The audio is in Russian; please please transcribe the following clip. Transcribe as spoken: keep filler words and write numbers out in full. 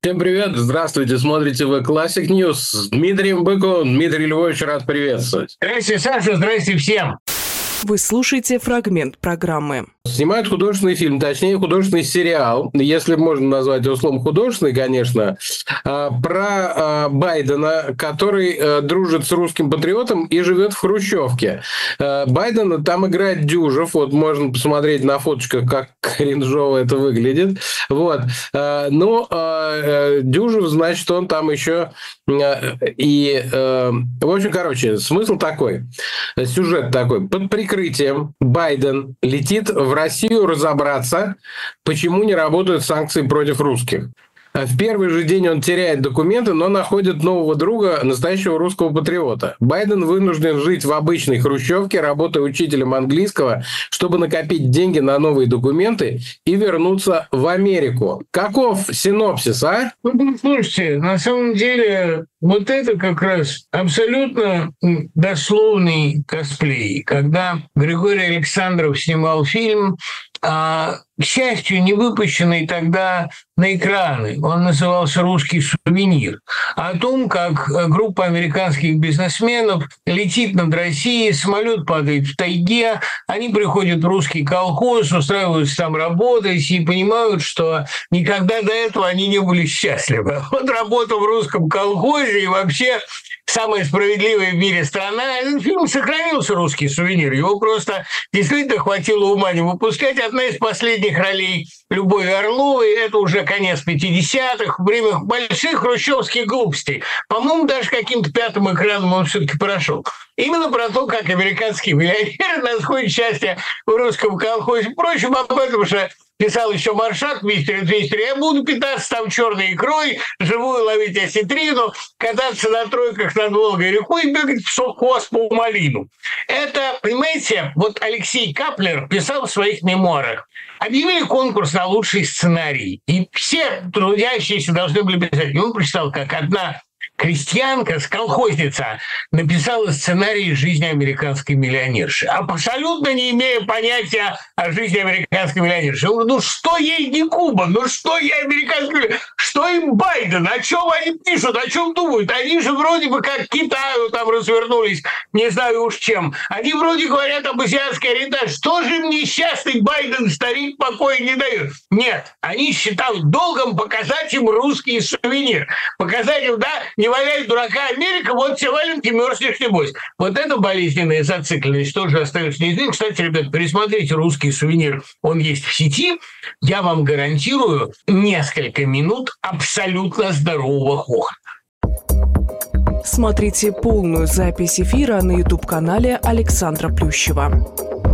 Всем привет, здравствуйте, смотрите вы Classic News с Дмитрием Быковым. Дмитрий Львович, рад приветствовать. Здрасте, Саша, здрасте всем. Вы слушаете фрагмент программы. Снимают художественный фильм, точнее художественный сериал, если можно назвать его словом художественный, конечно, про Байдена, который дружит с русским патриотом и живет в хрущевке. Байдена там играет Дюжев, вот можно посмотреть на фоточках, как кринжово это выглядит. Вот. Но Дюжев, значит, он там еще и... В общем, короче, смысл такой, сюжет такой. Под прикрытием Байден летит в Россию разобраться, почему не работают санкции против русских. В первый же день он теряет документы, но находит нового друга, настоящего русского патриота. Байден вынужден жить в обычной хрущевке, работая учителем английского, чтобы накопить деньги на новые документы и вернуться в Америку. Каков синопсис, а? Ну, слушайте, на самом деле вот это как раз абсолютно дословный косплей. Когда Григорий Александров снимал фильм, а, к счастью, не выпущенный тогда на экраны. Он назывался «Русский сувенир». О том, как группа американских бизнесменов летит над Россией, самолет падает в тайге, они приходят в русский колхоз, устраиваются там работать и понимают, что никогда до этого они не были счастливы. Вот работа в русском колхозе и вообще самая справедливая в мире страна. Этот фильм сохранился, «Русский сувенир». Его просто действительно хватило ума не выпускать. Одна из последних ролей Любови Орловой, это уже конец пятидесятых, время больших хрущевских глупостей. По-моему, даже каким-то пятым экраном он все-таки прошел. Именно про то, как американские миллионеры находят счастье в русском колхозе. Впрочем, об этом же писал еще Маршак в «Мистере Твистере». Я буду питаться там черной икрой, живую ловить осетрину, кататься на тройках над Волгой рекой и бегать в совхоз по малину. Это, понимаете, вот Алексей Каплер писал в своих мемуарах. Объявили конкурс на лучший сценарий, и все трудящиеся должны были писать. И он прочитал, как одна крестьянка, колхозница, написала сценарий жизни американской миллионерши, абсолютно не имея понятия о жизни американской миллионерши. Я говорю, ну что ей не Куба, ну что ей американский, что им Байден, о чем они пишут, о чем думают? Они же вроде бы как к Китаю там развернулись, не знаю уж чем. Они вроде говорят об азиатской ориентации. Что же им несчастный Байден, старик, покоя не дает? Нет, они считают долгом показать им русский сувенир. Показать им, да, не валяй дурака Америка, вот все валенки, мерзнешь небось. Вот эта болезненная зацикленность тоже остается неизменной. Кстати, ребят, пересмотрите «Русский сувенир». Он есть в сети. Я вам гарантирую несколько минут абсолютно здорового хохота. Смотрите полную запись эфира на YouTube-канале Александра Плющева.